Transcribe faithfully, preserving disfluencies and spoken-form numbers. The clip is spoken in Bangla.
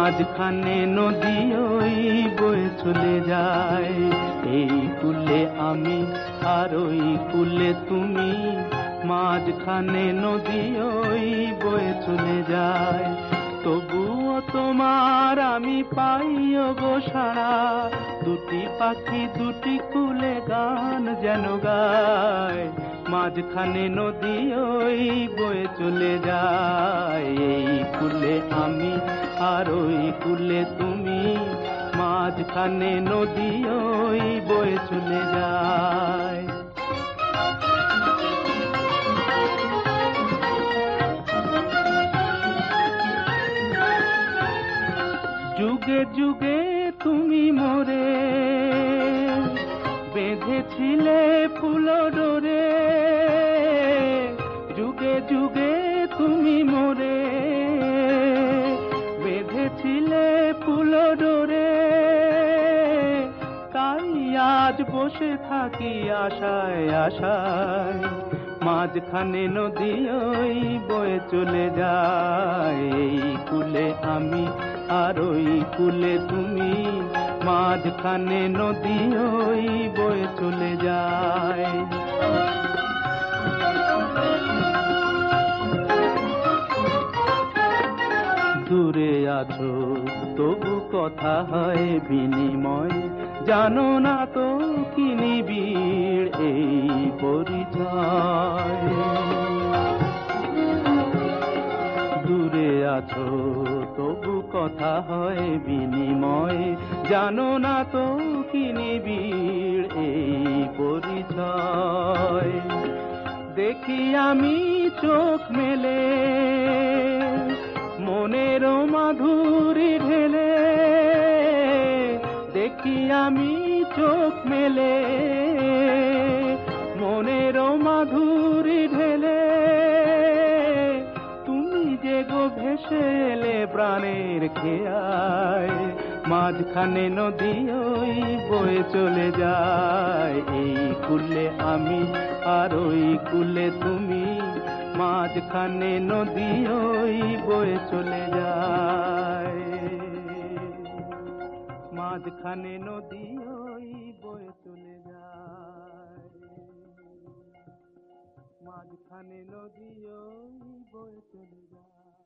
মাঝখানে নদী ওই বয়ে চলে যায়। এই কূলে আমি আর ওই কূলে তুমি, মাঝখানে নদী ওই বয়ে চলে যায়। তবুও তোমার আমি পাইও গো সাড়া, দুটি পাখি দুটি কূলে গান যেন গায়। মাঝখানে নদী ওই বয়ে চলে যায়। এই কূলে আমি আর ওই কূলে তুমি, মাঝখানে নদী ওই বয়ে চলে যায়। যুগে যুগে তুমি মোরে বেঁধেছিলে ফুল ডোরে, যুগে যুগে তুমি মোরে বেঁধেছিলে ফুল ডোরে। তাই আজ বসে থাকি আশায় আশায়, মাঝখানে নদী ওই বয়ে চলে যায়। এই কূলে আমি আর ওই কূলে তুমি, মাঝখানে নদী ওই বয়ে চলে যায়। দূরে আছো তবু কথা হয় বিনিময়, জানো না তো কি নিবিড় এই পরিচয়। দূরে আছো তবু কথা হয় বিনিময়, জানো না তো কি নিবিড় এই পরিচয়। দেখি আমি চোখ মেলে মনের মাধুরী ঢেলে, দেখি আমি চোখ মেলে মনের মাধুরী ঢেলে। তুমি যে গো ভেসে এলে প্রাণের খেয়ায়, মাঝখানে নদী ওই বয়ে চলে যায়। এই কূলে আমি আর ওই কূলে তুমি, মাঝখানে নদী ওই বয়ে চলে যায়। মাঝখানে নদী ওই বয়ে চলে যায়। মাঝখানে নদী ওই বয়ে চলে যায়।